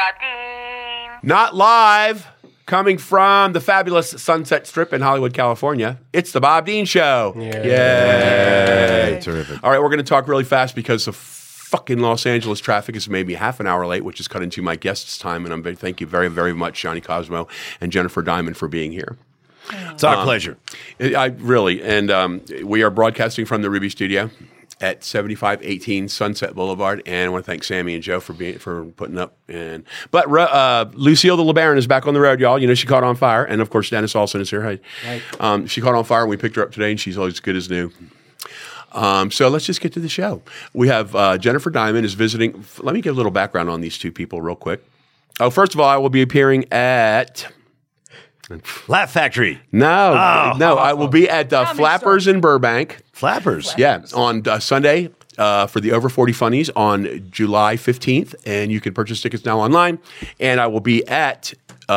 Not live, coming from the fabulous Sunset Strip in Hollywood, California. It's the Bob Dean Show. Yay. Terrific. All right, we're going to talk really fast because the fucking Los Angeles traffic has made me half an hour late, which is cut into my guest's time. And thank you very, very much, Johnny Cosmo and Jennifer Diamond, for being here. It's our pleasure. I really, and we are broadcasting from the Ruby Studio at 7518 Sunset Boulevard, and I want to thank Sammy and Joe for putting up. But Lucille the LeBaron is back on the road, y'all. You know, she caught on fire, and of course Dennis Olsen is here. Hi. Right. She caught on fire, and we picked her up today, and she's always good as new. So let's just get to the show. We have Jennifer Diamond is visiting. Let me give a little background on these two people real quick. Oh, first of all, I will be appearing at Laugh Factory. No, I will be at Flappers in Burbank. Flappers? Yeah, on Sunday for the Over 40 Funnies on July 15th, and you can purchase tickets now online. And I will be at the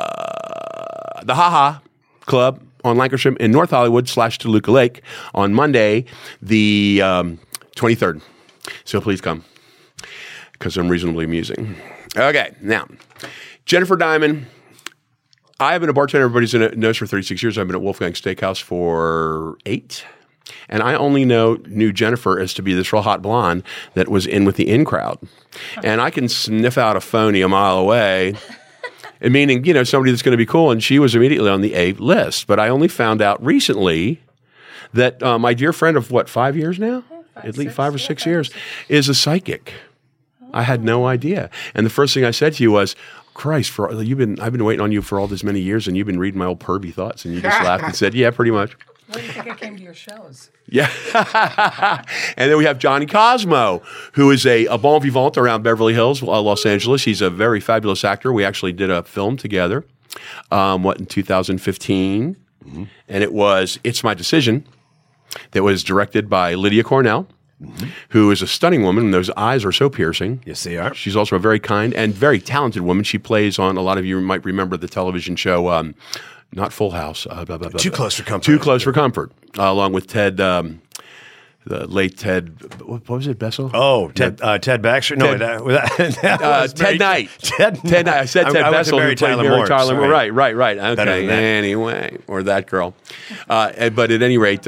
Ha Ha Club on Lancashire in North Hollywood / Toluca Lake on Monday, the 23rd. So please come, because I'm reasonably amusing. Okay, now, Jennifer Diamond. I have been a bartender, everybody's knows, for 36 years. I've been at Wolfgang Steakhouse for 8. And I only knew Jennifer as to be this real hot blonde that was in with the in crowd. And I can sniff out a phony a mile away, meaning, you know, somebody that's going to be cool. And she was immediately on the A list. But I only found out recently that my dear friend of, 5 years now? At least 5 or 6 years, is a psychic. I had no idea. And the first thing I said to you was, Christ, I've been waiting on you for all this many years, and you've been reading my old pervy thoughts, and you just laughed and said, yeah, pretty much. Why do you think I came to your shows? Yeah. And then we have Johnny Cosmo, who is a bon vivant around Beverly Hills, Los Angeles. He's a very fabulous actor. We actually did a film together, in 2015, and it was It's My Decision, that was directed by Lydia Cornell. Who is a stunning woman, and those eyes are so piercing. Yes, they are. She's also a very kind and very talented woman. She plays on, a lot of you might remember the television show, not Full House. Too Close for Comfort. Too Close for Comfort, along with Ted, the late Ted, what was it, Bessel? Oh, Ted Baxter? No, Ted Knight. Ted Knight. I said Ted Bessel. Mary Tyler Moore. Right. Okay, anyway, or that girl. But at any rate,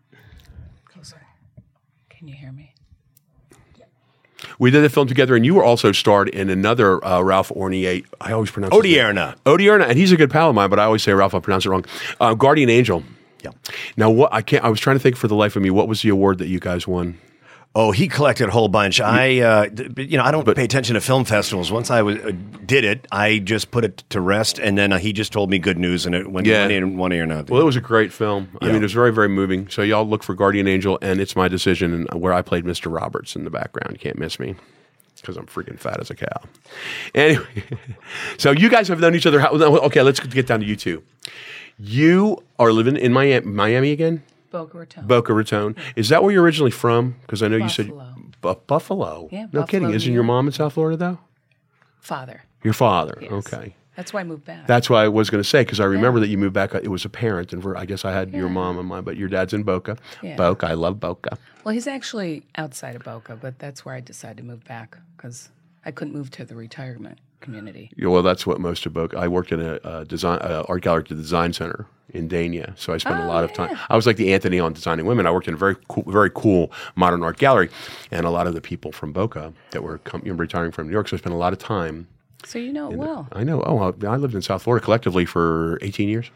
Can you hear me? we did the film together, and you were also starred in another Ralph Ornier. I always pronounce it. Odierna, and he's a good pal of mine, but I always say Ralph. I pronounce it wrong. Guardian Angel. Yeah. Now, I was trying to think for the life of me. What was the award that you guys won? Oh, he collected a whole bunch. I don't pay attention to film festivals. Once I did it, I just put it to rest, and then he just told me good news, and it went one ear and out. Well, it was a great film. Yeah. I mean, it was very, very moving. So y'all look for Guardian Angel, and It's My Decision, and where I played Mr. Roberts in the background. You can't miss me, because I'm freaking fat as a cow. Anyway, so you guys have known each other. Okay, let's get down to you two. You are living in Miami again? Boca Raton. Is that where you're originally from? Because I know Buffalo. You said Buffalo. Yeah, no Buffalo, kidding. Isn't your mom in South Florida, though? Father. Your father. Yes. Okay. That's why I moved back. That's why I was going to say, because I remember that you moved back. It was apparent, and I guess I had your mom and mine, but your dad's in Boca. Yeah. Boca. I love Boca. Well, he's actually outside of Boca, but that's where I decided to move back because I couldn't move to the retirement community. Yeah, well, that's what most of Boca. I worked in a design art gallery at the Design Center in Dania, so I spent a lot of time. I was like the Anthony on Designing Women. I worked in a very cool modern art gallery, and a lot of the people from Boca that were retiring from New York, so I spent a lot of time. So you know it well. I know. Oh, I lived in South Florida collectively for 18 years.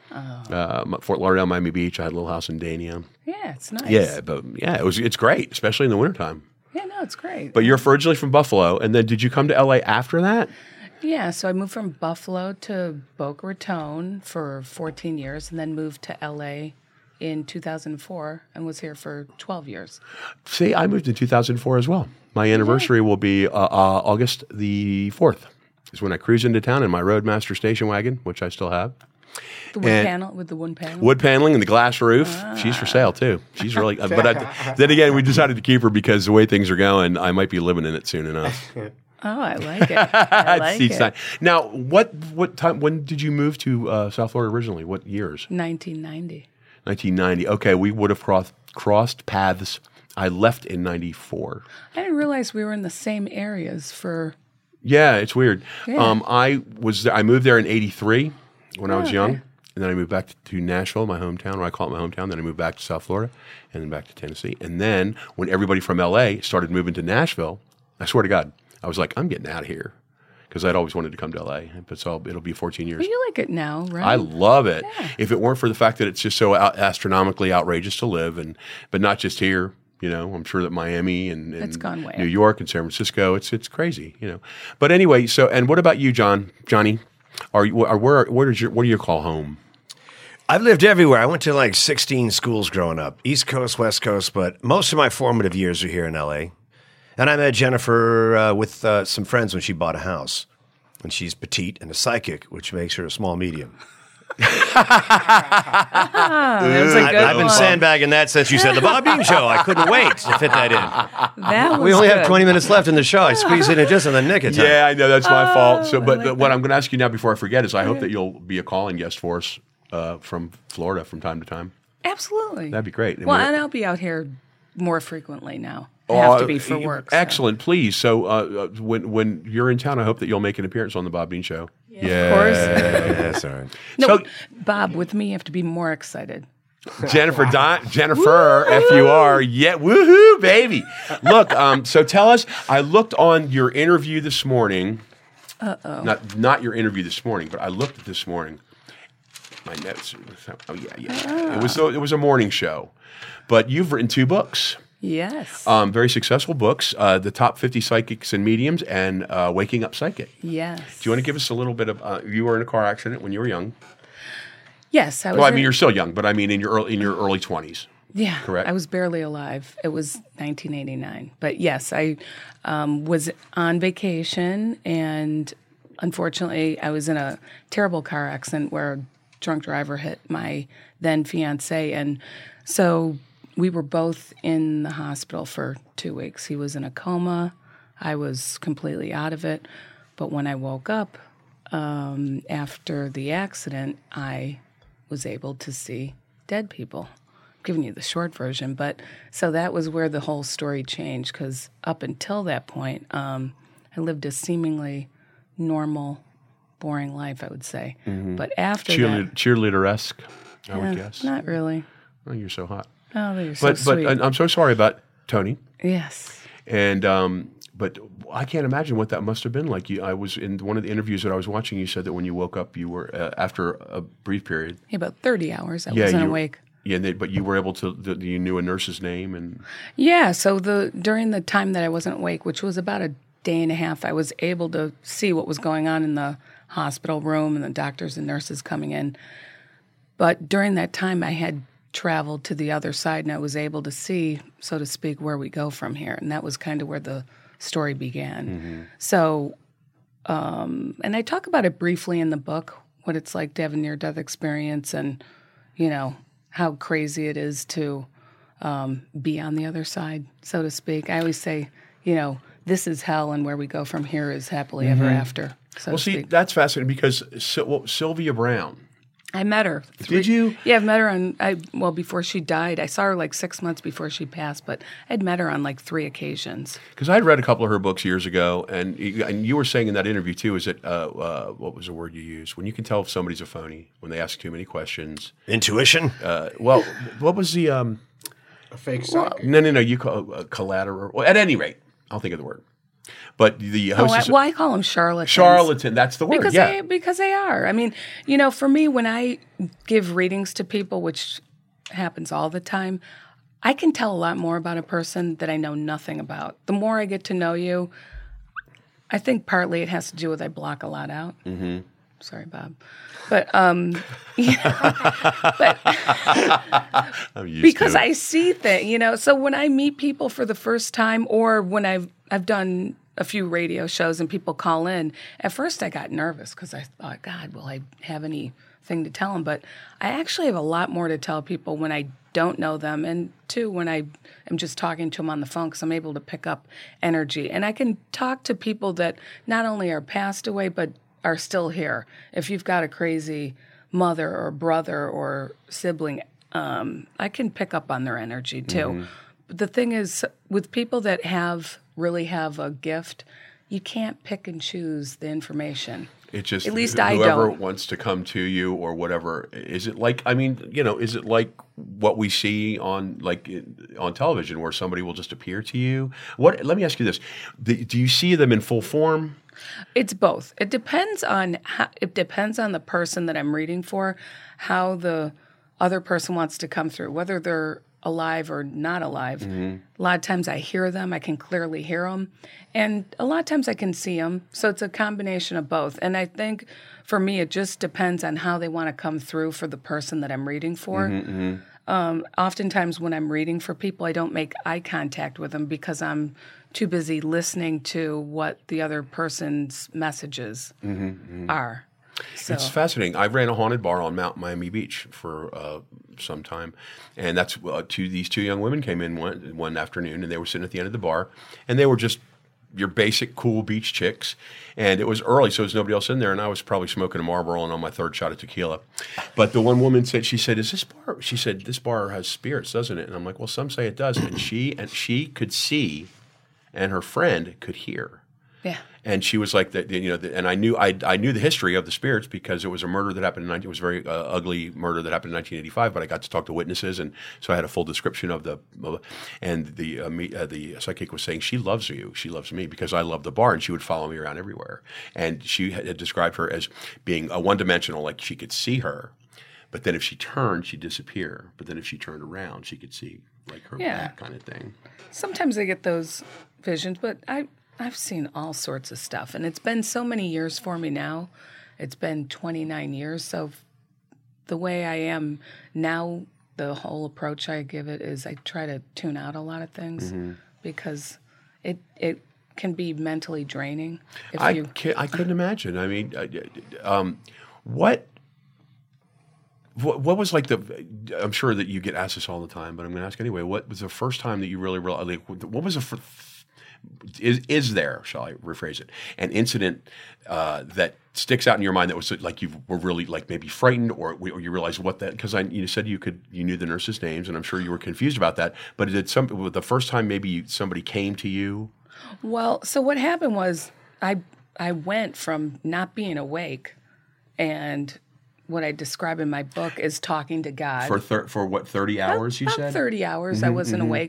Fort Lauderdale, Miami Beach. I had a little house in Dania. Yeah, it's nice. Yeah, but it's great, especially in the wintertime. Yeah, no, it's great. But you're originally from Buffalo, and then did you come to LA after that? Yeah, so I moved from Buffalo to Boca Raton for 14 years and then moved to LA in 2004 and was here for 12 years. See, I moved in 2004 as well. My anniversary will be August the 4th. Is when I cruise into town in my Roadmaster station wagon, which I still have. The wood panel with the wood paneling? Wood paneling and the glass roof. She's for sale, too. She's really then again, we decided to keep her because the way things are going, I might be living in it soon enough. Oh, I like it. I like it. Now, what time? When did you move to South Florida originally? What years? 1990. 1990. Okay, we would have crossed paths. I left in 94. I didn't realize we were in the same areas for Yeah, it's weird. Yeah. I moved there in '83 when I was young, okay. and then I moved back to Nashville, my hometown, or I call it my hometown. Then I moved back to South Florida, and then back to Tennessee. And then when everybody from LA started moving to Nashville, I swear to God, I was like, I'm getting out of here because I'd always wanted to come to LA. But so it'll be 14 years. But you like it now, right? I love it. Yeah. If it weren't for the fact that it's just so astronomically outrageous to live, but not just here. You know, I'm sure that Miami and It's gone way New up. York and San Francisco, it's crazy. You know, but anyway. So, and what about you, Johnny? What do you call home? I've lived everywhere. I went to like 16 schools growing up, East Coast, West Coast, but most of my formative years are here in L.A. And I met Jennifer with some friends when she bought a house. And she's petite and a psychic, which makes her a small medium. That was a good I've been one. sandbagging that since you said the Bob Bean Show. I couldn't wait to fit that in. That was We only have good. 20 minutes left in the show. I squeezed it in just in the nick of time. Yeah, I know that's my fault. So, but like what I'm going to ask you now before I forget is, I hope that you'll be a calling guest for us from Florida from time to time. Absolutely. That'd be great. Well, and I'll be out here more frequently now. I have to be for work. So. Excellent, please. So when you're in town, I hope that you'll make an appearance on the Bob Bean Show. Yeah, Of course. Yes, all right. No, So- Bob, with me, you have to be more excited. Jennifer, FUR, yeah, woohoo, baby. Look, so tell us. I looked on your interview this morning. Not your interview this morning, but I looked at this morning. My notes. Oh yeah. It was a morning show, but you've written 2 books. Yes. Very successful books, The Top 50 Psychics and Mediums and Waking Up Psychic. yes. Do you want to give us a little bit of, you were in a car accident when you were young. Yes, I was. Well, I mean, you're still young, but I mean in your early 20s. Yeah, correct? I was barely alive. It was 1989. But yes, I was on vacation, and unfortunately, I was in a terrible car accident where a drunk driver hit my then fiance, and so we were both in the hospital for 2 weeks. He was in a coma. I was completely out of it. But when I woke up after the accident, I was able to see dead people. I'm giving you the short version, but so that was where the whole story changed, because up until that point, I lived a seemingly normal, boring life, I would say. But after that, Cheerleader-esque, I would guess. not really. Oh, you're so hot. Oh, you're so But sweet. I'm so sorry about Tony. Yes. And but I can't imagine what that must have been like. I was in one of the interviews that I was watching. You said that when you woke up, you were after a brief period. Yeah, about 30 hours I wasn't awake. Yeah, but you were able to. You knew a nurse's name, and Yeah, so during the time that I wasn't awake, which was about a day and a half, I was able to see what was going on in the hospital room and the doctors and nurses coming in. But during that time, I had traveled to the other side, and I was able to see, so to speak, where we go from here. And that was kind of where the story began. So, and I talk about it briefly in the book, what it's like to have a near-death experience and, you know, how crazy it is to be on the other side, so to speak. I always say, you know, this is hell, and where we go from here is happily ever after, so well, to see, speak. that's fascinating because Sylvia Brown. I met her. Did you? Yeah, I've met her on, before she died. I saw her like 6 months before she passed, but I'd met her on like 3 occasions. Because I'd read a couple of her books years ago, and you were saying in that interview too, is that what was the word you used? When you can tell if somebody's a phony, when they ask too many questions. Intuition? Well, what was the... A fake psychic. No, you call collateral. Well, at any rate, I'll think of the word. But the host I call them charlatans. charlatan, that's the word, Because they are. I mean, you know, for me, when I give readings to people, which happens all the time, I can tell a lot more about a person that I know nothing about. The more I get to know you, I think partly it has to do with I block a lot out. Mm-hmm. Sorry, Bob. But, I'm used because to it. I see things, you know. So when I meet people for the first time, or when I've done a few radio shows and people call in, at first I got nervous because I thought, God, will I have anything to tell them? But I actually have a lot more to tell people when I don't know them, and two, when I am just talking to them on the phone, because I'm able to pick up energy. And I can talk to people that not only are passed away, but are still here. If you've got a crazy mother or brother or sibling, I can pick up on their energy too. But the thing is, with people that really have a gift, you can't pick and choose the information. It's just At least I whoever don't. wants to come to you or whatever. Is it like, I mean, is it like what we see on on television where somebody will just appear to you? Let me ask you this. Do you see them in full form? It's both. It depends on the person that I'm reading for, how the other person wants to come through, whether they're alive or not alive. A lot of times I hear them, I can clearly hear them, and a lot of times I can see them. So it's a combination of both. And I think for me, it just depends on how they want to come through for the person that I'm reading for. Oftentimes when I'm reading for people, I don't make eye contact with them because I'm too busy listening to what the other person's messages are. So. It's fascinating. I ran a haunted bar on Mount Miami Beach for some time, and that's these two young women came in one afternoon, and they were sitting at the end of the bar, and they were just your basic cool beach chicks, and it was early, so there was nobody else in there, and I was probably smoking a Marlboro and on my third shot of tequila. But the one woman said, "Is this bar?" She said, "This bar has spirits, doesn't it?" And I'm like, "Well, some say it does." And she could see, and her friend could hear. Yeah. And she was like, and I knew the history of the spirits because it was a murder that happened it was a very ugly murder that happened in 1985. But I got to talk to witnesses, and so I had a full description of the psychic was saying she loves you, she loves me because I love the bar, and she would follow me around everywhere. And she had described her as being a one-dimensional, like she could see her, but then if she turned, she'd disappear. But then if she turned around, she could see like her back kind of thing. Sometimes I get those visions, but I've seen all sorts of stuff, and it's been so many years for me now. It's been 29 years, so the way I am now, the whole approach I give it is I try to tune out a lot of things because it can be mentally draining. I couldn't imagine. I mean, what was like I'm sure that you get asked this all the time, but I'm going to ask anyway. What was the first time that you really what was the is there, shall I rephrase it, an incident that sticks out in your mind that was like you were really like maybe frightened or you realized what that, because you said you knew the nurses' names, and I'm sure you were confused about that, but the first time maybe somebody came to you? Well, so what happened was I went from not being awake, and what I describe in my book is talking to God. For what, 30 hours, you said? About 30 hours I wasn't awake.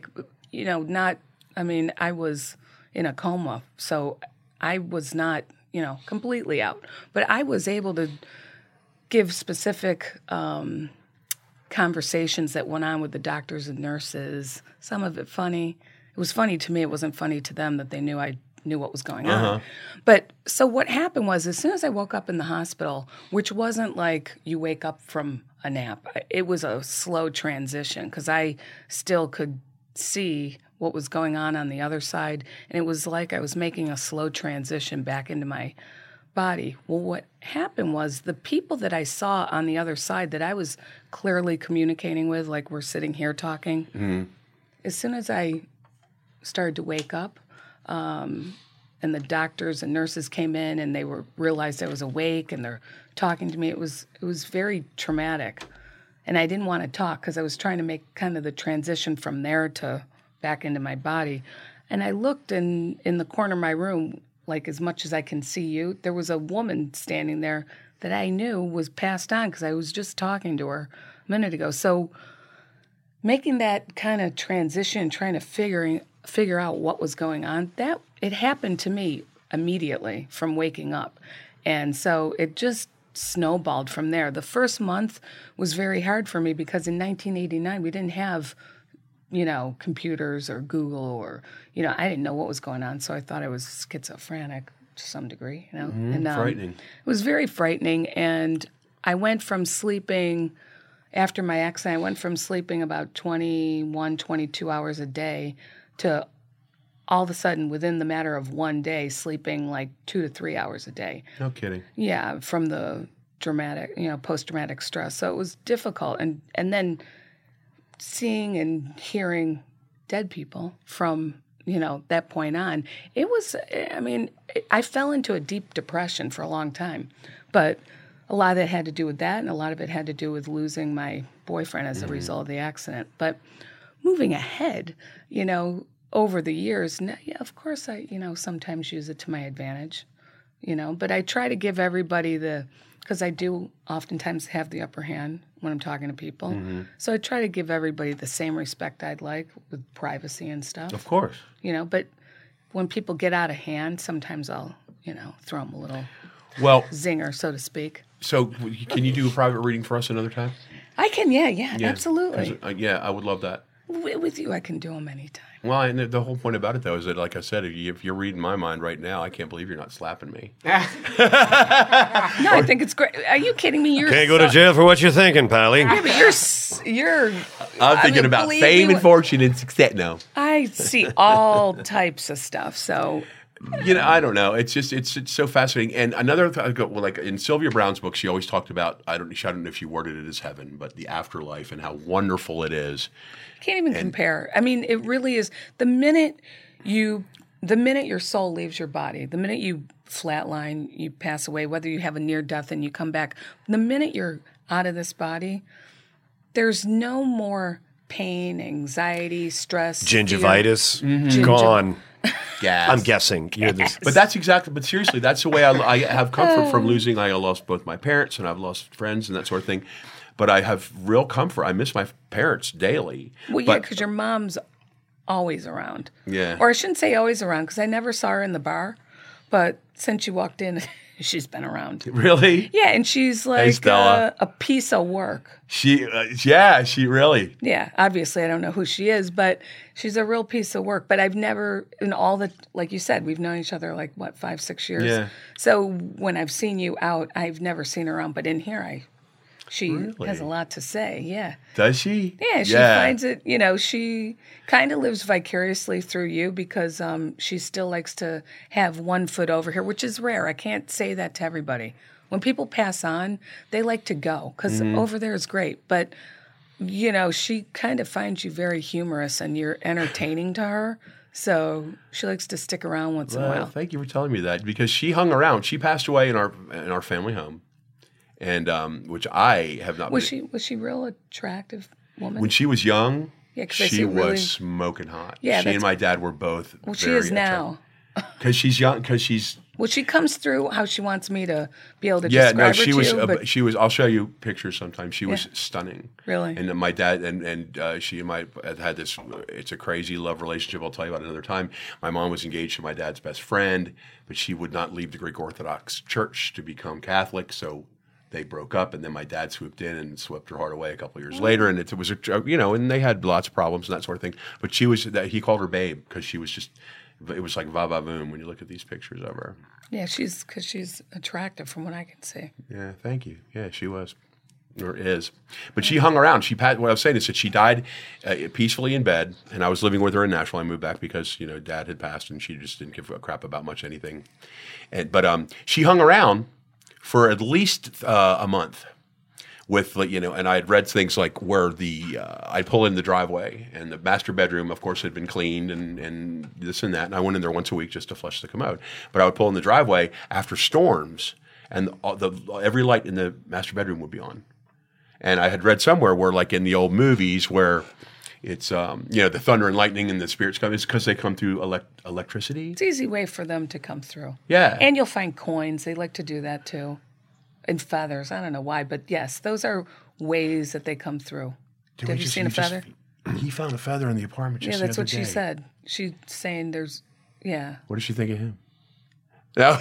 I was in a coma, so I was not, completely out. But I was able to give specific conversations that went on with the doctors and nurses, some of it funny. It was funny to me. It wasn't funny to them that they knew I knew what was going on. But so what happened was, as soon as I woke up in the hospital, which wasn't like you wake up from a nap, it was a slow transition because I still could see what was going on the other side, and it was like I was making a slow transition back into my body. Well, what happened was the people that I saw on the other side that I was clearly communicating with, like we're sitting here talking, as soon as I started to wake up, and the doctors and nurses came in and they realized I was awake and they're talking to me, it was very traumatic. And I didn't want to talk because I was trying to make kind of the transition from there to back into my body. And I looked in the corner of my room, like as much as I can see you, there was a woman standing there that I knew was passed on because I was just talking to her a minute ago. So making that kind of transition, trying to figure out what was going on, that it happened to me immediately from waking up. And so it just snowballed from there. The first month was very hard for me because in 1989 we didn't have computers or Google or, I didn't know what was going on. So I thought I was schizophrenic to some degree, And frightening. It was very frightening. And I went from sleeping, after my accident, I went from sleeping about 21, 22 hours a day to all of a sudden, within the matter of one day, sleeping like 2 to 3 hours a day. No kidding. Yeah, from the post-traumatic stress. So it was difficult. And then seeing and hearing dead people from, that point on, it was, I fell into a deep depression for a long time. But a lot of it had to do with that, and a lot of it had to do with losing my boyfriend as a result of the accident. But moving ahead, over the years, yeah, of course, I sometimes use it to my advantage, but I try to give everybody because I do oftentimes have the upper hand when I'm talking to people. Mm-hmm. So I try to give everybody the same respect I'd like with privacy and stuff. Of course. But when people get out of hand, sometimes I'll, throw them a little Well, zinger, so to speak. so can you do a private reading for us another time? I can, yeah, absolutely. 'Cause, yeah, I would love that. With you, I can do them anytime. Well, and the whole point about it, though, is that, like I said, if you're reading my mind right now, I can't believe you're not slapping me. No, I think it's great. Are you kidding me? You're Can't go to jail for what you're thinking, Pally. Yeah, but you're. I'm thinking about believe fame me, and fortune and success. No. I see all types of stuff. So I don't know. It's just it's so fascinating. And another like in Sylvia Browne's book, she always talked about I don't know if she worded it as heaven, but the afterlife and how wonderful it is. can't even compare. I mean, it really is. The minute your soul leaves your body, the minute you flatline, you pass away, whether you have a near death and you come back, the minute you're out of this body, there's no more pain, anxiety, stress, Gingivitis, fear. gone. Gas. I'm guessing. You're the, But that's exactly. But seriously, that's the way I have comfort from losing. I lost both my parents, and I've lost friends and that sort of thing. But I have real comfort. I miss my parents daily. Well, yeah, because your mom's always around. Yeah. Or I shouldn't say always around because I never saw her in the bar. But since you walked in, she's been around. Really? Yeah, and she's like Stella. a piece of work. She really. Yeah, obviously I don't know who she is, but she's a real piece of work. But I've never, in all the, like you said, we've known each other like, 5-6 years? Yeah. So when I've seen you out, I've never seen her around. But in here, she Really? has a lot to say, yeah. Does she? Yeah, she finds it, she kind of lives vicariously through you because she still likes to have one foot over here, which is rare. I can't say that to everybody. When people pass on, they like to go because over there is great. But, she kind of finds you very humorous and you're entertaining to her. So she likes to stick around once in a while. Thank you for telling me that because she hung around. She passed away in our family home, and which I have not. Was she real attractive woman? When she was young, Yeah, 'cause I she see was really- smoking hot. Yeah, she and my dad were both. Well, she is now. Because she's young. Because she's. Well, she comes through how she wants me to be able to Yeah, describe no, she her was. to you, but She was. I'll show you pictures sometime. She was stunning. Really? And my dad and she and my had this. It's a crazy love relationship. I'll tell you about it another time. My mom was engaged to my dad's best friend, but she would not leave the Greek Orthodox Church to become Catholic. So they broke up, and then my dad swooped in and swept her heart away a couple of years later. And it was and they had lots of problems and that sort of thing. But she was. He called her babe because she was just. It was like va va voom when you look at these pictures of her. yeah, because she's attractive from what I can see. Yeah, thank you. Yeah, she was, or is. But she hung around. What I was saying is that she died peacefully in bed, and I was living with her in Nashville. I moved back because Dad had passed, and she just didn't give a crap about much anything. But she hung around for at least a month. With and I had read things like where I'd pull in the driveway and the master bedroom, of course, had been cleaned and this and that. And I went in there once a week just to flush the commode. But I would pull in the driveway after storms, and every light in the master bedroom would be on. And I had read somewhere where, like in the old movies, where it's the thunder and lightning and the spirits come, it's because they come through electricity. It's an easy way for them to come through. Yeah, And you'll find coins. They like to do that too. And feathers. I don't know why, but yes, those are ways that they come through. Have you seen a feather? He found a feather in the apartment just Yeah, that's the what other she day. said. She's saying there's, yeah. What does she think of him? No.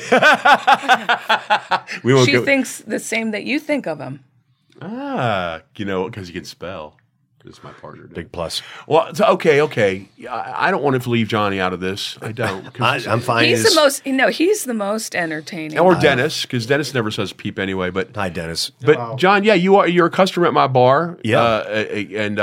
We won't She go. thinks the same that you think of him. Because he can spell. This is my partner. big plus. Well, okay. I don't want to leave Johnny out of this. I don't. I'm fine. He's the most entertaining. Or Dennis, because Dennis never says peep anyway. But Hi, Dennis. but John, yeah, you're a customer at my bar. Yeah. And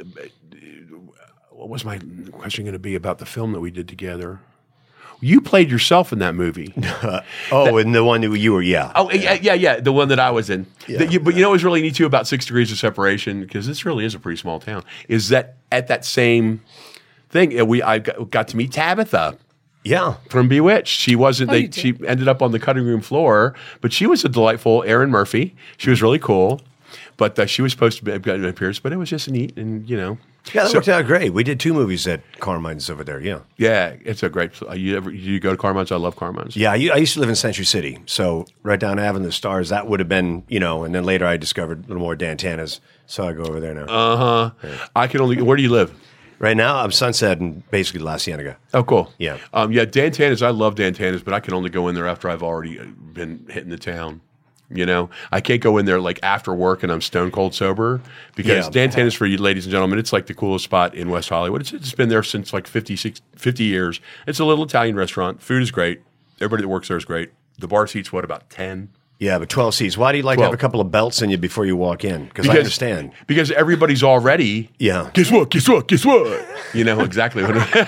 what was my question going to be about the film that we did together? You played yourself in that movie. And the one that you were, yeah. Oh, yeah, the one that I was in. But what was really neat too about 6 Degrees of Separation, because this really is a pretty small town, is that at that same thing, I got to meet Tabitha. Yeah. From Bewitched. She wasn't. you did? She ended up on the cutting room floor, but she was a delightful Erin Murphy. She was really cool, but she was supposed to be Pierce. But it was just neat, and Yeah, that worked out great. We did 2 movies at Carmine's over there. Yeah. Yeah, it's a great. You go to Carmine's? I love Carmine's. Yeah, I used to live in Century City, so right down Avenue of the Stars. That would have been, and then later I discovered a little more Dan Tana's, so I go over there now. I can only. Where do you live? Right now, I'm Sunset and basically La Cienega. Oh, cool. Yeah. Dan Tana's. I love Dan Tana's, but I can only go in there after I've already been hitting the town. I can't go in there like after work and I'm stone cold sober because Dan Tana's, for you ladies and gentlemen, it's like the coolest spot in West Hollywood. It's been there since like 50 years. It's a little Italian restaurant. Food is great. Everybody that works there is great. The bar seats, about 10? Yeah, but 12 seats. Why do you like to have a couple of belts in you before you walk in? Because I understand. Because everybody's already, Guess what? You know exactly what it is.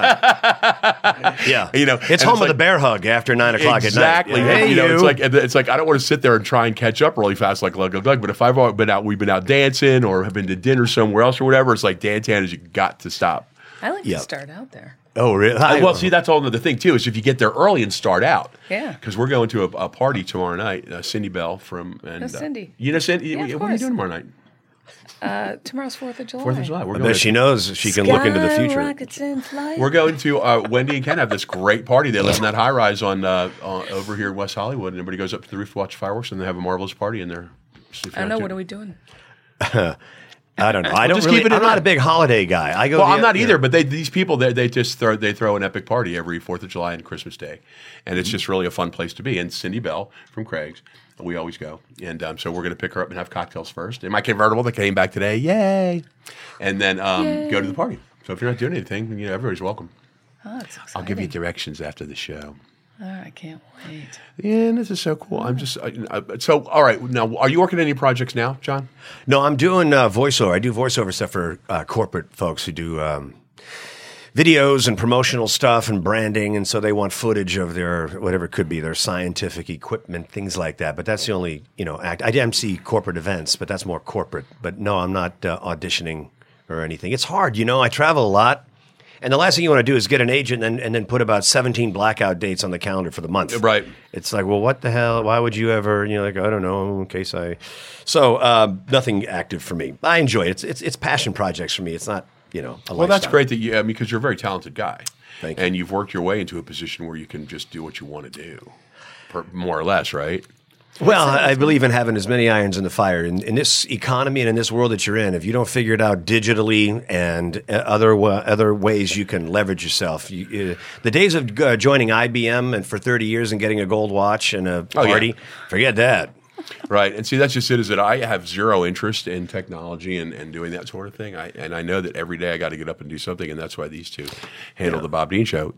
Yeah. It's home with a bear hug after 9 o'clock at night. Exactly. It's like I don't want to sit there and try and catch up really fast like glug, glug, glug. But if we've been out dancing or have been to dinner somewhere else or whatever, it's like Dan Tana's, you got to stop. I like to start out there. Oh, really? Well, see, that's all another thing, too, is if you get there early and start out. Yeah. Because we're going to a party tomorrow night, Cindy Bell from... Cindy. You know Cindy? Yeah, what are you doing tomorrow night? Tomorrow's 4th of July. 4th of July. I bet she knows she can look into the future. Rockets in flight. We're going to... Wendy and Ken have this great party. They live in that high-rise over here in West Hollywood, and everybody goes up to the roof to watch fireworks, and they have a marvelous party in there. I don't know. What are we doing? I don't know. I'm not a big holiday guy. I'm not either. But these people, they just throw an epic party every 4th of July and Christmas Day, and it's just really a fun place to be. And Cindy Bell from Craig's, we always go, and so we're going to pick her up and have cocktails first in my convertible that came back today. Yay! And then go to the party. So if you're not doing anything, everybody's welcome. Oh, that's exciting. I'll give you directions after the show. Oh, I can't wait. Yeah, this is so cool. I'm just so all right. Now, are you working on any projects now, John? No, I'm doing voiceover. I do voiceover stuff for corporate folks who do videos and promotional stuff and branding, and so they want footage of their whatever it could be, their scientific equipment, things like that. But that's the only act. I MC corporate events, but that's more corporate. But no, I'm not auditioning or anything. It's hard, I travel a lot. And the last thing you want to do is get an agent and then put about 17 blackout dates on the calendar for the month. Right. It's like, well, what the hell? Why would you ever? I don't know. In case so nothing active for me. I enjoy it. It's passion projects for me. It's not a lifestyle. Well, that's great that because you're a very talented guy. Thank you. And you've worked your way into a position where you can just do what you want to do, more or less, right? Well, I believe in having as many irons in the fire. In this economy and in this world that you're in, if you don't figure it out digitally and other ways you can leverage yourself, the days of joining IBM and for 30 years and getting a gold watch and a party, forget that. Right. And see, that's just it, is that I have zero interest in technology and doing that sort of thing. And I know that every day I got to get up and do something, and that's why these two handle the Bob Dean Show.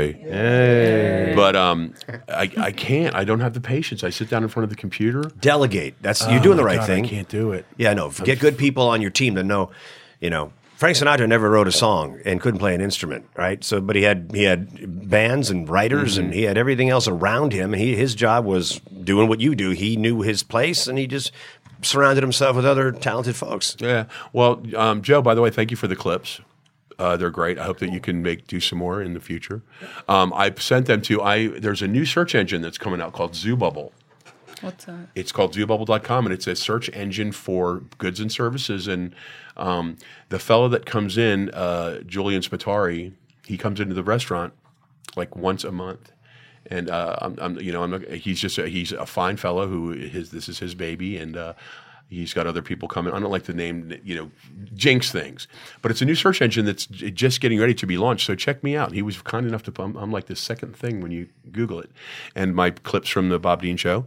Yay. But I can't. I don't have the patience. I sit down in front of the computer. Delegate. You're doing the right God, thing. I can't do it. Yeah, no. Get good people on your team that know, Frank Sinatra never wrote a song and couldn't play an instrument, right? So, but he had bands and writers, and he had everything else around him. And his job was doing what you do. He knew his place, and he just surrounded himself with other talented folks. Yeah. Well, Joe, by the way, thank you for the clips. They're great. I hope that you can do some more in the future. I've sent them to. There's a new search engine that's coming out called Zoobubble. What's that? It's called zoobubble.com, and it's a search engine for goods and services. And the fellow that comes in, Julian Spatari, he comes into the restaurant like once a month. And he's a fine fellow this is his baby, and he's got other people coming. I don't like to name, jinx things, but it's a new search engine that's just getting ready to be launched. So check me out. He was kind enough to, I'm like the second thing when you Google it. And my clips from the Bob Dean Show.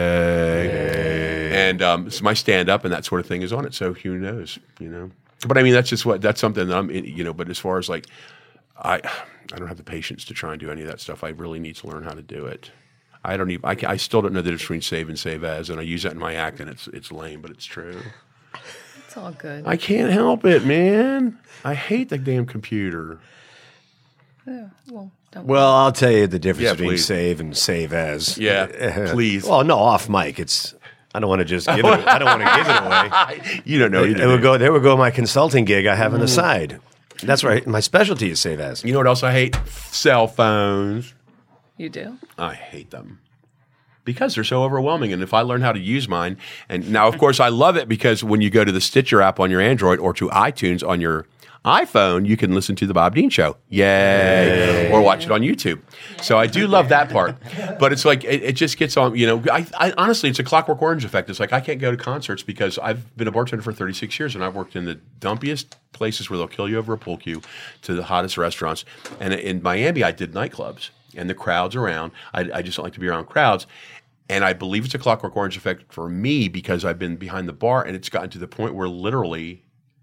Yay. And so my stand-up and that sort of thing is on it. So who knows, But I mean, that's something that I'm in, but as far as like, I don't have the patience to try and do any of that stuff. I really need to learn how to do it. I still don't know the difference between save and save as, and I use that in my act, and it's lame, but it's true. It's all good. I can't help it, man. I hate the damn computer. Yeah, don't Well, I'll tell you the difference between please. save and save as. Yeah, please. Well, no, off mic. I don't want to just give it. I don't want to give it away. You don't know either. There would go my consulting gig I have on the side. That's right. My specialty is save as. You know what else I hate? Cell phones. You do? I hate them because they're so overwhelming. And if I learn how to use mine, and now, of course, I love it because when you go to the Stitcher app on your Android or to iTunes on your iPhone, you can listen to the Bob Dean Show. Yay! Or watch it on YouTube. So I do love that part. But it's like it just gets on. I honestly, it's a Clockwork Orange effect. It's like I can't go to concerts because I've been a bartender for 36 years and I've worked in the dumpiest places where they'll kill you over a pool cue to the hottest restaurants. And in Miami, I did nightclubs and the crowds around. I just don't like to be around crowds. And I believe it's a Clockwork Orange effect for me because I've been behind the bar and it's gotten to the point where literally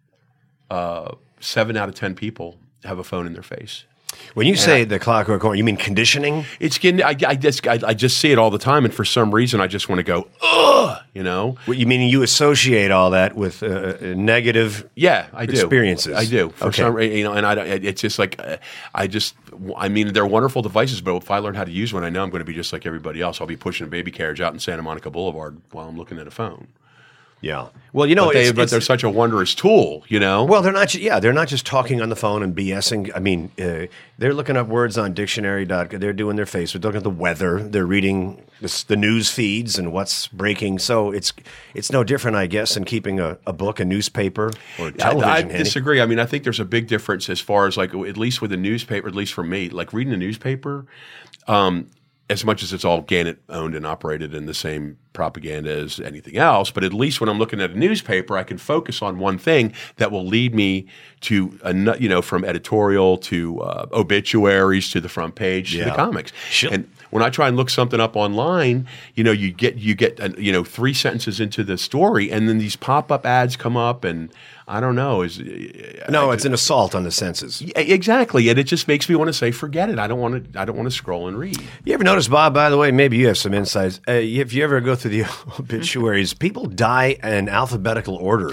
7 out of 10 people have a phone in their face. When you say the Clockwork Orange, you mean conditioning? It's getting. I just see it all the time, and for some reason, I just want to go, ugh, What you mean you associate all that with negative I do. experiences? I do. For some reason, and it's just like, I mean, they're wonderful devices, but if I learn how to use one, I know I'm going to be just like everybody else. I'll be pushing a baby carriage out in Santa Monica Boulevard while I'm looking at a phone. Yeah. Well, but they're such a wondrous tool, Well, they're not. They're not just talking on the phone and BSing. I mean, they're looking up words on dictionary.com. They're doing their Facebook. They're looking at the weather. They're reading the news feeds and what's breaking. So it's no different, I guess, than keeping a book, a newspaper, or television. I disagree. I mean, I think there's a big difference as far as like at least with a newspaper, at least for me, like reading a newspaper. As much as it's all Gannett owned and operated in the same propaganda as anything else, but at least when I'm looking at a newspaper, I can focus on one thing that will lead me to, from editorial to obituaries to the front page to the comics. Sure. And when I try and look something up online, you get 3 sentences into the story, and then these pop-up ads come up, and I don't know. It's an assault on the senses. Exactly, and it just makes me want to say, forget it. I don't want to scroll and read. You ever notice, Bob? By the way, maybe you have some insights. If you ever go through the obituaries, people die in alphabetical order,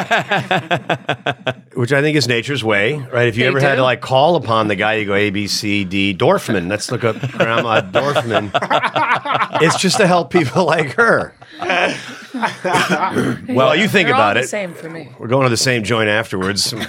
which I think is nature's way, right? If you ever had to call upon the guy, you go A, B, C, D, Dorfman. Let's look up Grandma Dorfman. It's just to help people like her. Well, you think about it. Same for me. We're going to the same joint afterwards. One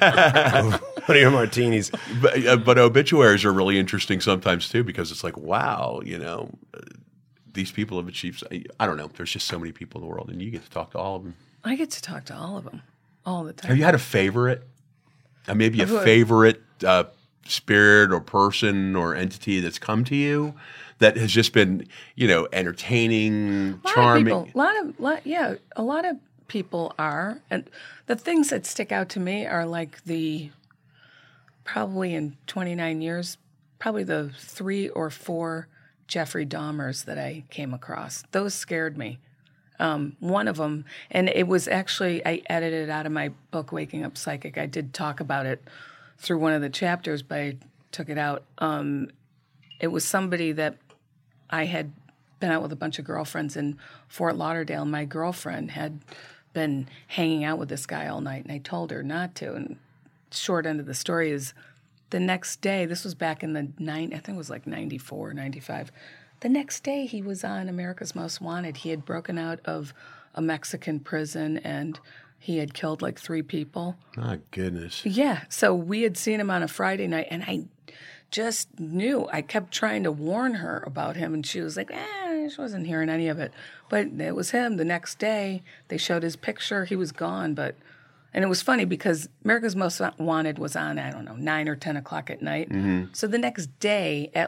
of your martinis. But obituaries are really interesting sometimes too, because it's like, wow, these people have achieved. I don't know. There's just so many people in the world, and you get to talk to all of them. I get to talk to all of them all the time. Have you had a favorite? Maybe a favorite spirit or person or entity that's come to you that has just been, entertaining, charming? A lot of people are. And the things that stick out to me are like probably in 29 years, probably the 3 or 4 Jeffrey Dahmers that I came across. Those scared me. One of them, and it was actually, I edited it out of my book, Waking Up Psychic. I did talk about it through one of the chapters, but I took it out. It was somebody that I had been out with a bunch of girlfriends in Fort Lauderdale. My girlfriend had been hanging out with this guy all night, and I told her not to. And short end of the story is the next day, this was back in I think it was like 94, 95. The next day, he was on America's Most Wanted. He had broken out of a Mexican prison, and he had killed like 3 people. My goodness. Yeah. So we had seen him on a Friday night, and I just knew. I kept trying to warn her about him, and she was like, she wasn't hearing any of it. But it was him. The next day, they showed his picture. He was gone, and it was funny because America's Most Wanted was on, 9 or 10 o'clock at night. Mm-hmm. So the next day at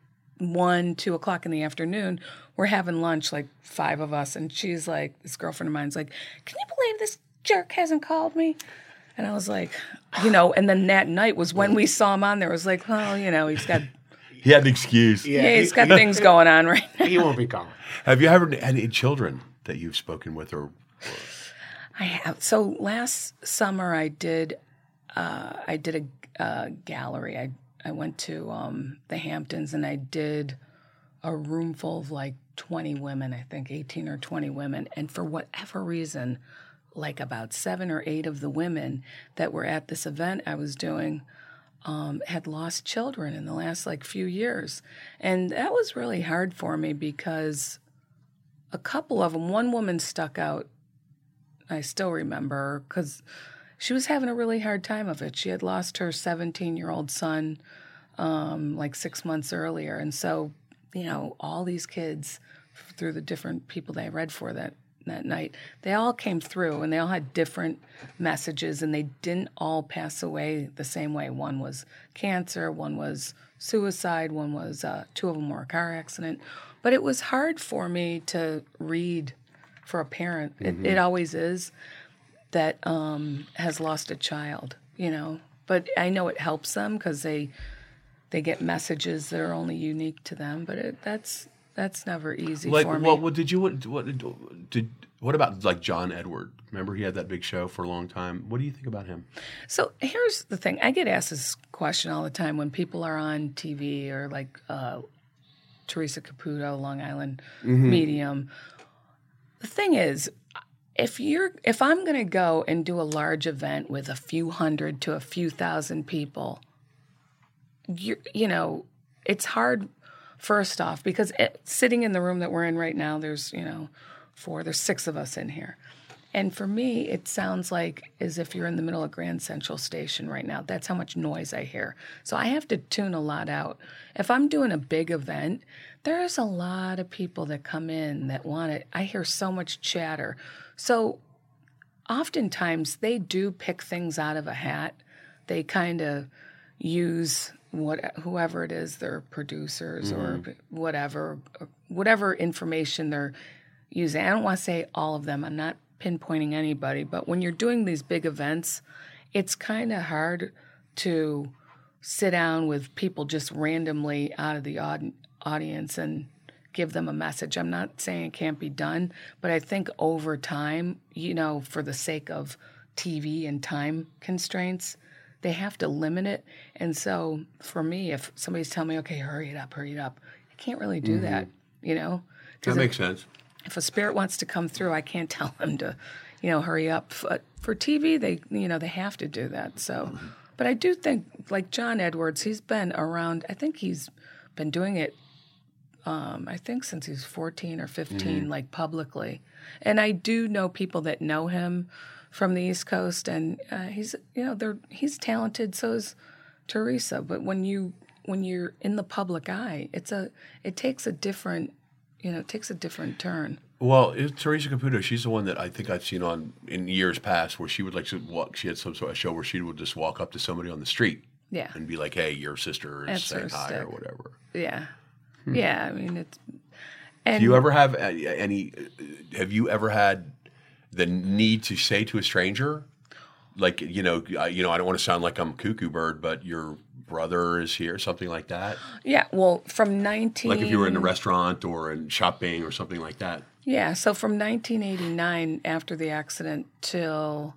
1, 2 o'clock in the afternoon, we're having lunch, 5 of us, and she's like, this girlfriend of mine's like, can you believe this jerk hasn't called me? And I was like, and then that night was when we saw him on there. It was like, well, he's got... He had an excuse. Yeah, he's got things going on right now. He won't be calling. Have you ever had any children that you've spoken with? Or I have. So last summer I did a gallery. I went to the Hamptons, and I did a room full of 20 women, I think 18 or 20 women. And for whatever reason, about 7 or 8 of the women that were at this event I was doing had lost children in the last few years. And that was really hard for me because a couple of them, one woman stuck out. I still remember her because she was having a really hard time of it. She had lost her 17-year-old son 6 months earlier. And so, all these kids, through the different people that I read for, that that night. They all came through, and they all had different messages, and they didn't all pass away the same way. One was cancer, one was suicide, one was, two of them were a car accident. But it was hard for me to read for a parent. It always is that has lost a child, you know. But I know it helps them because they get messages that are only unique to them. But that's never easy for me. What about like John Edward? Remember he had that big show for a long time. What do you think about him? So here's the thing. I get asked this question all the time when people are on TV or like Teresa Caputo, Long Island Medium. The thing is, if I'm going to go and do a large event with a few hundred to a few thousand people, you know, it's hard. First off, because sitting in the room that we're in right now, there's there's 6 of us in here. And for me, it sounds like as if you're in the middle of Grand Central Station right now. That's how much noise I hear. So I have to tune a lot out. If I'm doing a big event, there's a lot of people that come in that want it. I hear so much chatter. So oftentimes they do pick things out of a hat. They kind of use whoever it is, their producers or whatever information they're using. I don't want to say all of them. I'm not pinpointing anybody, but when you're doing these big events, it's kind of hard to sit down with people just randomly out of the audience and give them a message. I'm not saying it can't be done, but I think over time, for the sake of TV and time constraints, they have to limit it. And so for me, if somebody's telling me, okay, hurry it up, I can't really do that, That makes sense. If a spirit wants to come through, I can't tell them to, hurry up. For TV, they have to do that. So, but I do think, like John Edwards, he's been around. I think he's been doing it. I think since he's 14 or 15, like publicly. And I do know people that know him from the East Coast, and he's talented. So is Teresa. But when you're in the public eye, it takes a different turn. Well, Teresa Caputo, she's the one that I think I've seen in years past where she would she had some sort of show where she would just walk up to somebody on the street, and be like, "Hey, your sister is saying hi," or whatever. Yeah, yeah. I mean, it's. And do you ever have any? Have you ever had the need to say to a stranger, like, I don't want to sound like I'm a cuckoo bird, but your brother is here, something like that? Yeah, well, from 19... Like if you were in a restaurant or in shopping or something like that? Yeah, so from 1989, after the accident, till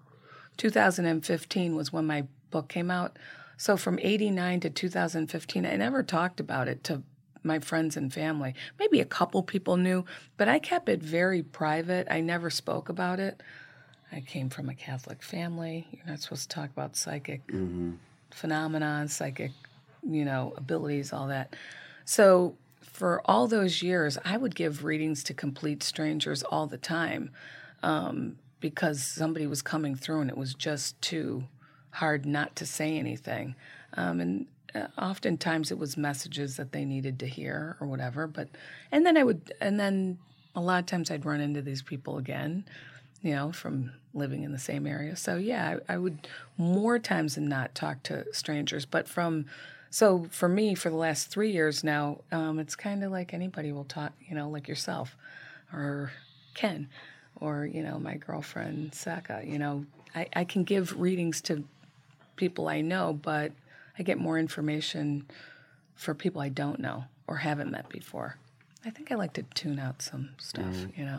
2015 was when my book came out. So from 89 to 2015, I never talked about it to my friends and family. Maybe a couple people knew, but I kept it very private. I never spoke about it. I came from a Catholic family. You're not supposed to talk about psychic phenomena, psychic, abilities, all that. So for all those years, I would give readings to complete strangers all the time because somebody was coming through and it was just too hard not to say anything. And oftentimes it was messages that they needed to hear or whatever. And then a lot of times I'd run into these people again, from living in the same area. So yeah, I would more times than not talk to strangers. But so for me, for the last 3 years now, it's kind of like anybody will talk, like yourself or Ken or, my girlfriend, Saka. I can give readings to people I know, but I get more information for people I don't know or haven't met before. I think I like to tune out some stuff,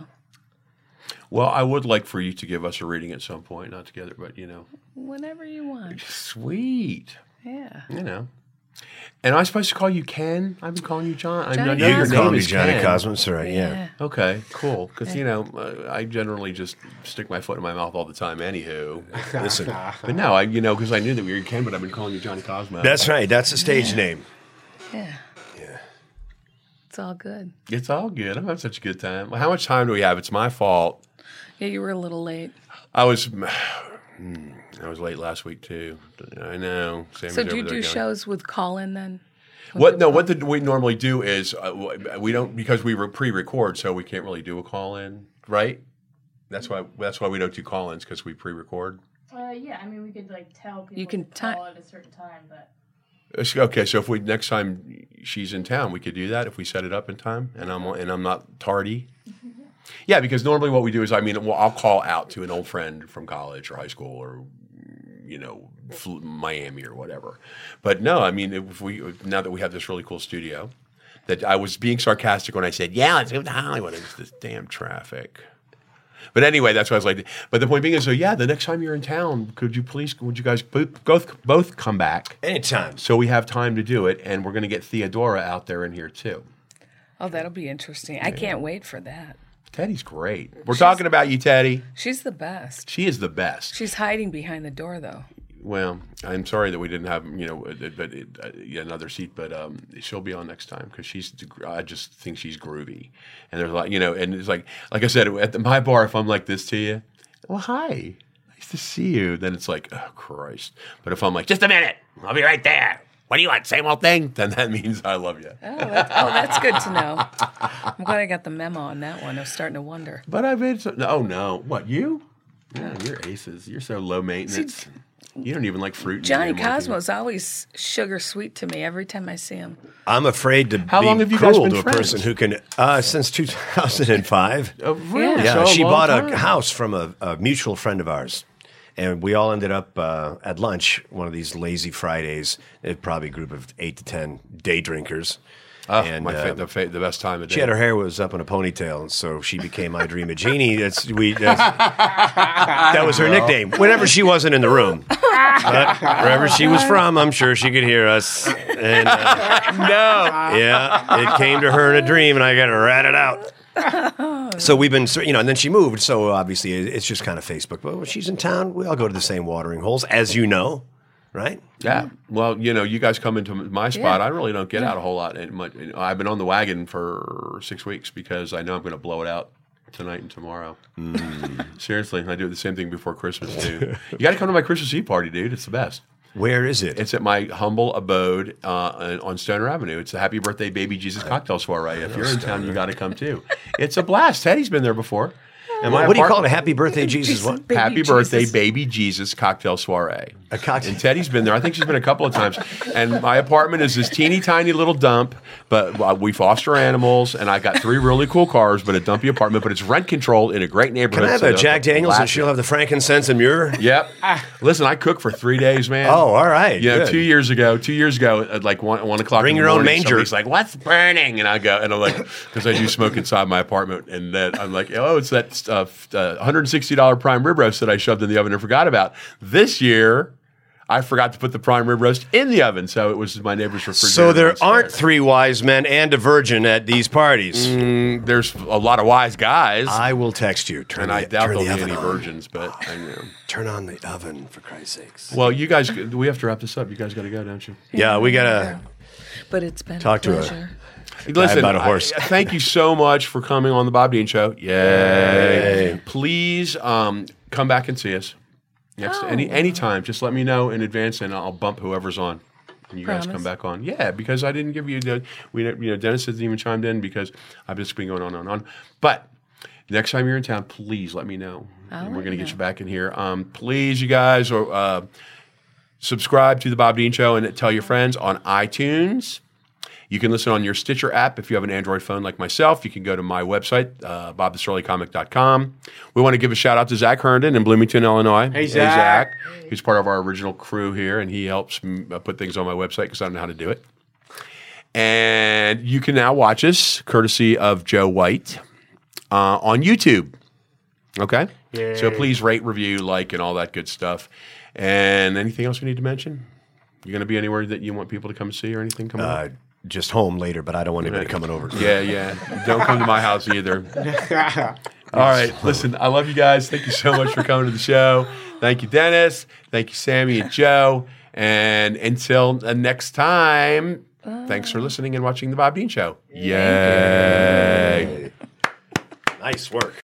Well, I would like for you to give us a reading at some point, not together, but, Whenever you want. Sweet. Yeah. And I'm supposed to call you Ken? I've been calling you John. Johnny You can call name me is Johnny Ken. Cosmos, right? Yeah. Okay, cool. Because, I generally just stick my foot in my mouth all the time anywho. Listen, But no, because I knew that we were Ken, but I've been calling you Johnny Cosmo. that's right. That's a stage name. Yeah. Yeah. It's all good. It's all good. I'm having such a good time. Well, how much time do we have? It's my fault. Yeah, you were a little late. I was late last week, too. I know. Sammy's So do you over there do going, shows with call-in then? What we normally do is we don't, because we pre-record, so we can't really do a call-in, right? That's why we don't do call-ins, because we pre-record. Yeah, I mean, we could like tell people You can to call at a certain time, but Okay, so if we next time she's in town, we could do that if we set it up in time, and I'm not tardy. Yeah, because normally what we do is, I'll call out to an old friend from college or high school or Miami or whatever. But no, I mean, now that we have this really cool studio, that I was being sarcastic when I said, yeah, let's go to Hollywood. It's this damn traffic. But anyway, that's what I was like. But the point being is, so yeah, the next time you're in town, would you guys both come back? Anytime. So we have time to do it, and we're going to get Theodora out there in here too. Oh, that'll be interesting. I can't wait for that. Teddy's great. We're talking about you, Teddy. She's the best. She is the best. She's hiding behind the door, though. Well, I'm sorry that we didn't have another seat, but she'll be on next time because I just think she's groovy, and there's a lot, and it's like I said at my bar, if I'm like this to you, well, hi, nice to see you, then it's like, oh Christ. But if I'm like, just a minute, I'll be right there. What do you want? Same old thing? Then that means I love you. That's good to know. I'm glad I got the memo on that one. I was starting to wonder. But I made no. What, you? Yeah, you're aces. You're so low maintenance. You don't even like fruit. Johnny Cosmo's always sugar sweet to me every time I see him. I'm afraid to How be long have you guys cruel been to a friends? person who can, since 2005. Oh, really? Yeah, So she long bought time. a house from a mutual friend of ours. And we all ended up at lunch, one of these lazy Fridays, probably a group of 8 to 10 day drinkers. Oh, and the best time of day. she had her hair was up in a ponytail, and so she became I Dream of Jeannie. That was her nickname. Whenever she wasn't in the room, but wherever she was from, I'm sure she could hear us. And it came to her in a dream, and I got to rat it out. So we've been, and then she moved. So obviously, it's just kind of Facebook. But when she's in town, we all go to the same watering holes, as you know, right? Yeah. Well, you guys come into my spot. I really don't get out a whole lot. And I've been on the wagon for 6 weeks because I know I'm going to blow it out tonight and tomorrow. Seriously, I do the same thing before Christmas too. You got to come to my Christmas Eve party, dude. It's the best. Where is it? It's at my humble abode on Stoner Avenue. It's the Happy Birthday Baby Jesus Cocktail Soiree. If you're in town, you got to come too. It's a blast. Teddy's been there before. And what do you call it? A Happy Birthday, Jesus? What? Happy Birthday Baby Jesus Cocktail Soiree. A cocktail. And Teddy's been there. I think she's been a couple of times. And my apartment is this teeny tiny little dump, but we foster animals, and I got 3 really cool cars, but a dumpy apartment, but it's rent controlled in a great neighborhood. Can I have a Jack Daniels and she'll have the frankincense and myrrh? Yep. Listen, I cooked for 3 days, man. Oh, all right. Yeah, good. 2 years ago, at like 1 o'clock Bring in the your own morning, manger. somebody's like, what's burning? And I go, and I'm like, because I do smoke inside my apartment, and then I'm like, oh, it's that $160 prime rib roast that I shoved in the oven and forgot about. This year, I forgot to put the prime rib roast in the oven, so it was my neighbor's refrigerator. So there downstairs. aren't 3 wise men and a virgin at these parties. There's a lot of wise guys, I will text you. and I doubt there'll be any virgins, but I know. Turn on the oven, for Christ's sakes. Well, you guys, we have to wrap this up. You guys got to go, don't you? Yeah, we got to But it's been Talk a to her. pleasure. Listen, about a horse. Thank you so much for coming on the Bob Dean Show. Yay! Please come back and see us anytime. Just let me know in advance, and I'll bump whoever's on. And you guys come back on. Yeah, because I didn't give you Dennis hasn't even chimed in because I've just been going on and on. But next time you're in town, please let me know, and we're going to get you back in here. Please, you guys, subscribe to the Bob Dean Show and tell your friends on iTunes. You can listen on your Stitcher app if you have an Android phone like myself. You can go to my website, bobthesurlycomic.com. We want to give a shout out to Zach Herndon in Bloomington, Illinois. Hey, Zach. He's part of our original crew here, and he helps put things on my website because I don't know how to do it. And you can now watch us, courtesy of Joe White, on YouTube. Okay? Yay. So please rate, review, like, and all that good stuff. And anything else we need to mention? You going to be anywhere that you want people to come see or anything coming up? just home later, but I don't want anybody coming over. Yeah. Don't come to my house either. All right. Listen, I love you guys. Thank you so much for coming to the show. Thank you, Dennis. Thank you, Sammy and Joe. And until next time, thanks for listening and watching The Bob Dean Show. Yay. Nice work.